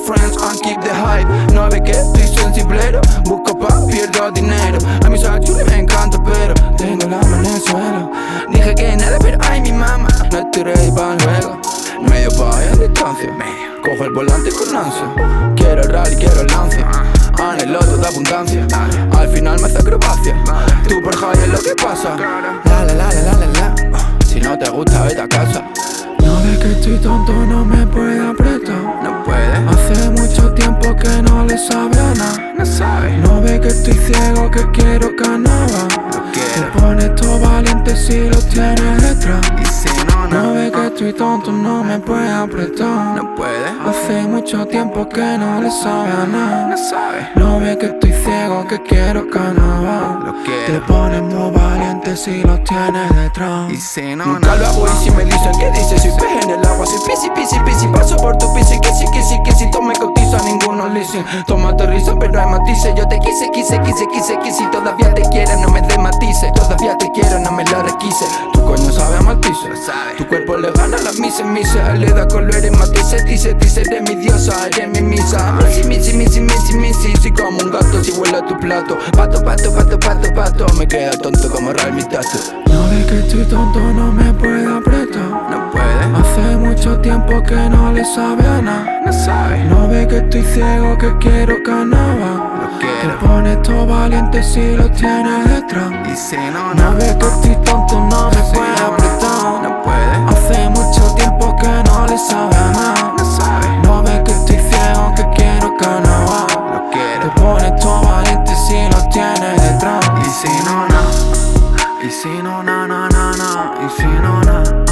friends and keep the hype. No ve que estoy sensiblero, busco paz, pierdo dinero. A mí soy chulo y me encanta, pero tengo la mano en el suelo. Dije que nada, pero ay mi mamá, no estoy ready para luego. Medio país a distancia, cojo el volante con ansia. Quiero el rally, quiero el lancia, anhelo toda abundancia. Al final me hace acrobacia, tú por high es lo que pasa. La. Si no te gusta, vete a casa. No ve que estoy tonto, no me puede apretar. No puede, Hace mucho tiempo que no le sabe a nada. no sabe, No ve que estoy ciego, que quiero carnaval. no Te quiere. pones todo valiente si lo tienes detrás. Y si no, No no, ve que estoy tonto, no me puede apretar. no puede, Hace mucho tiempo que no le sabe a nada. no sabe, No ve que estoy ciego, que quiero carnaval. lo Te quiere. pones muy valiente si lo tienes detrás. Y si no, Nunca no, lo hago y si me dicen que dice soy pez en el agua, soy pisi, paso por tu pisi, que si tú me cotizas ninguno listen. Tómate risa pero hay matices, yo te quise, todavía te quiero, no me des matices, todavía te quiero, no me la requise. Tu coño sabe a matices, lo sabe. tu cuerpo le gana a las mises, le da colores matices, dice, eres mi diosa, eres mi misa. Misi, soy como un gato si huele a tu plato. Pato, me queda tonto como Real mi tato. No ve que estoy tonto, no me puede apretar. No puede, Hace mucho tiempo que no le sabe a nada. no sabe, No ve que estoy ciego, que quiero carnaval. lo Te quiero. pones todo valiente si lo tienes detrás. Y si no, No no, ve que estoy tonto, no me si puede no, apretar. no puede, Hace mucho tiempo que no le sabe a nada. no sabe, No ve que estoy ciego, que quiero carnaval. lo Te quiero. pones todo valiente si lo tienes detrás. Y si no, no, y si no, no, y si no, no.